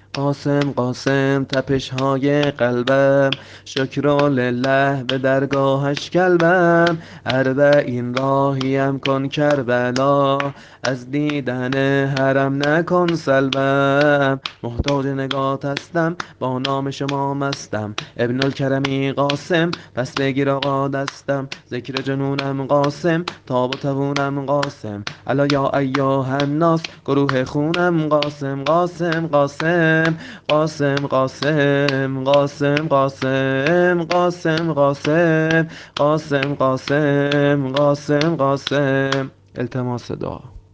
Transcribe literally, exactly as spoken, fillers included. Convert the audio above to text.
قاسم قاسم تپش های قلبم، شکر لله به درگاهش کلبم. اربعین راهیم کن کربلا، از دیدن حرم نکن سلبم. محتاج نگات هستم با نام شما مستم، ابن الکرمی قاسم پس بگیر آقا دستم. ذکر جنونم قاسم، تاب و توونم قاسم. الا یا ایها الناس گروه خونم قاسم. قاسم قاسم قاسم قاسم قاسم قاسم قاسم قاسم قاسم قاسم قاسم قاسم. التماس دعا.